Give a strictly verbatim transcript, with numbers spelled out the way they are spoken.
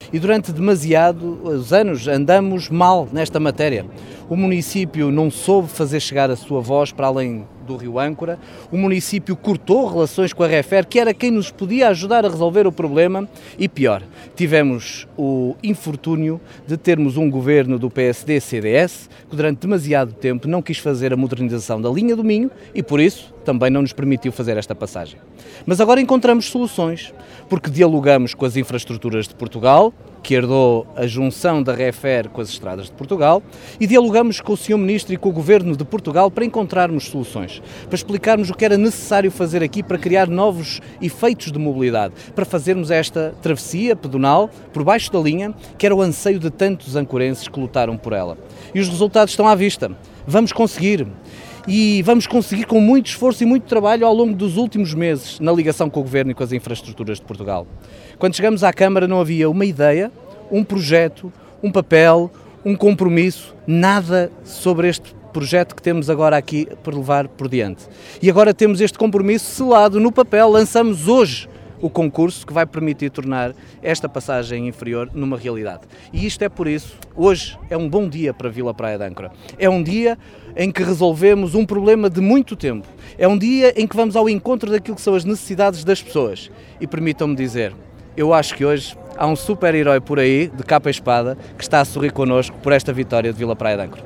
E durante demasiados anos andamos mal nesta matéria. O município não soube fazer chegar a sua voz para além do Rio Âncora, o município cortou relações com a Refer, que era quem nos podia ajudar a resolver o problema, e pior, tivemos o infortúnio de termos um governo do P S D C D S que durante demasiado tempo não quis fazer a modernização da linha do Minho e por isso também não nos permitiu fazer esta passagem. Mas agora encontramos soluções, porque dialogamos com as infraestruturas de Portugal, que herdou a junção da Refer com as estradas de Portugal, e dialogamos com o senhor Ministro e com o Governo de Portugal para encontrarmos soluções, para explicarmos o que era necessário fazer aqui para criar novos efeitos de mobilidade, para fazermos esta travessia pedonal por baixo da linha, que era o anseio de tantos ancorenses que lutaram por ela. E os resultados estão à vista. Vamos conseguir. E vamos conseguir com muito esforço e muito trabalho ao longo dos últimos meses na ligação com o Governo e com as infraestruturas de Portugal. Quando chegamos à Câmara não havia uma ideia, um projeto, um papel, um compromisso, nada sobre este projeto que temos agora aqui por levar por diante. E agora temos este compromisso selado no papel, lançamos hoje o concurso que vai permitir tornar esta passagem inferior numa realidade. E isto é por isso, hoje é um bom dia para Vila Praia de Âncora. É um dia em que resolvemos um problema de muito tempo. É um dia em que vamos ao encontro daquilo que são as necessidades das pessoas. E permitam-me dizer, eu acho que hoje há um super-herói por aí, de capa e espada, que está a sorrir connosco por esta vitória de Vila Praia de Âncora.